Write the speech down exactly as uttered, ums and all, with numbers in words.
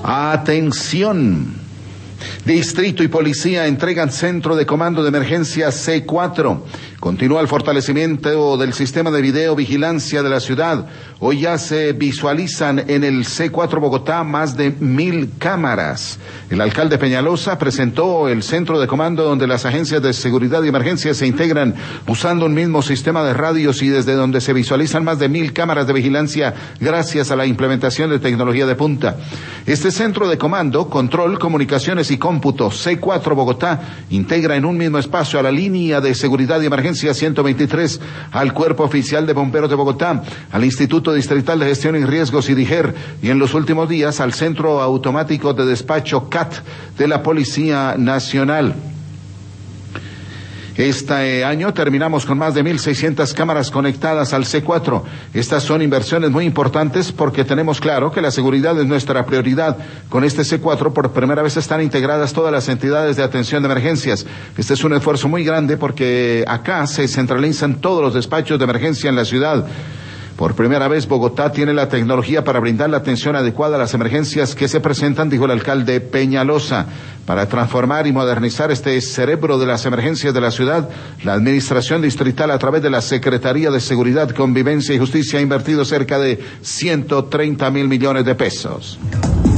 Atención. Distrito y policía entregan centro de comando de emergencia C cuatro. Continúa el fortalecimiento del sistema de videovigilancia de la ciudad. Hoy ya se visualizan en el C cuatro Bogotá más de mil cámaras. El alcalde Peñalosa presentó el centro de comando donde las agencias de seguridad y emergencia se integran usando un mismo sistema de radios y desde donde se visualizan más de mil cámaras de vigilancia gracias a la implementación de tecnología de punta. Este centro de comando, control, comunicaciones y cómputo C cuatro Bogotá integra en un mismo espacio a la línea de seguridad y emergencia ciento veintitrés, al Cuerpo Oficial de Bomberos de Bogotá, al Instituto Distrital de Gestión y Riesgos IDIGER y en los últimos días al Centro Automático de Despacho C A T de la Policía Nacional. Este año terminamos con más de mil seiscientas cámaras conectadas al C cuatro. Estas son inversiones muy importantes porque tenemos claro que la seguridad es nuestra prioridad. Con este C cuatro por primera vez están integradas todas las entidades de atención de emergencias. Este es un esfuerzo muy grande porque acá se centralizan todos los despachos de emergencia en la ciudad. Por primera vez Bogotá tiene la tecnología para brindar la atención adecuada a las emergencias que se presentan, dijo el alcalde Peñalosa. Para transformar y modernizar este cerebro de las emergencias de la ciudad, la administración distrital a través de la Secretaría de Seguridad, Convivencia y Justicia ha invertido cerca de ciento treinta mil millones de pesos.